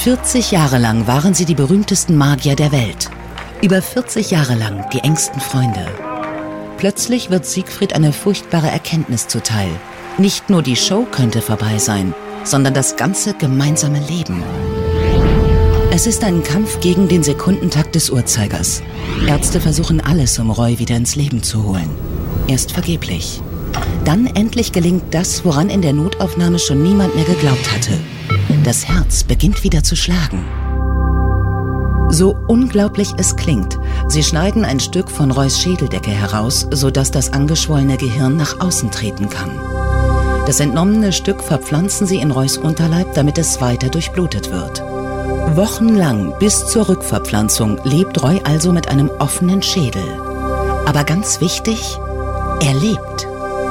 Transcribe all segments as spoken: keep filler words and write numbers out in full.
vierzig Jahre lang waren sie die berühmtesten Magier der Welt. Über vierzig Jahre lang die engsten Freunde. Plötzlich wird Siegfried eine furchtbare Erkenntnis zuteil. Nicht nur die Show könnte vorbei sein, sondern das ganze gemeinsame Leben. Es ist ein Kampf gegen den Sekundentakt des Uhrzeigers. Ärzte versuchen alles, um Roy wieder ins Leben zu holen. Erst vergeblich. Dann endlich gelingt das, woran in der Notaufnahme schon niemand mehr geglaubt hatte. Das Herz beginnt wieder zu schlagen. So unglaublich es klingt, sie schneiden ein Stück von Roys Schädeldecke heraus, sodass das angeschwollene Gehirn nach außen treten kann. Das entnommene Stück verpflanzen sie in Roys Unterleib, damit es weiter durchblutet wird. Wochenlang bis zur Rückverpflanzung lebt Roy also mit einem offenen Schädel. Aber ganz wichtig, er lebt.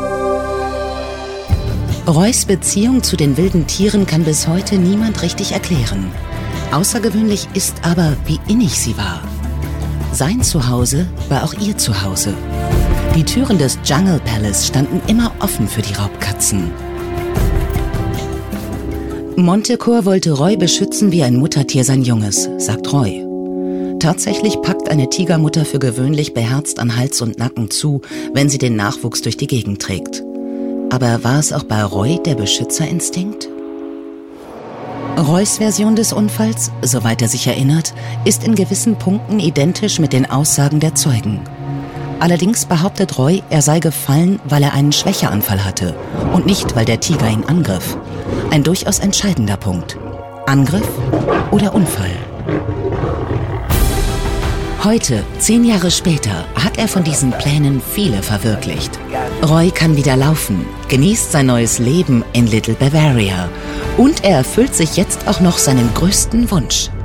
Roys Beziehung zu den wilden Tieren kann bis heute niemand richtig erklären. Außergewöhnlich ist aber, wie innig sie war. Sein Zuhause war auch ihr Zuhause. Die Türen des Jungle Palace standen immer offen für die Raubkatzen. Montecore wollte Roy beschützen wie ein Muttertier sein Junges, sagt Roy. Tatsächlich packt eine Tigermutter für gewöhnlich beherzt an Hals und Nacken zu, wenn sie den Nachwuchs durch die Gegend trägt. Aber war es auch bei Roy der Beschützerinstinkt? Roys Version des Unfalls, soweit er sich erinnert, ist in gewissen Punkten identisch mit den Aussagen der Zeugen. Allerdings behauptet Roy, er sei gefallen, weil er einen Schwächeanfall hatte und nicht, weil der Tiger ihn angriff. Ein durchaus entscheidender Punkt. Angriff oder Unfall? Heute, zehn Jahre später, hat er von diesen Plänen viele verwirklicht. Roy kann wieder laufen, genießt sein neues Leben in Little Bavaria und er erfüllt sich jetzt auch noch seinen größten Wunsch.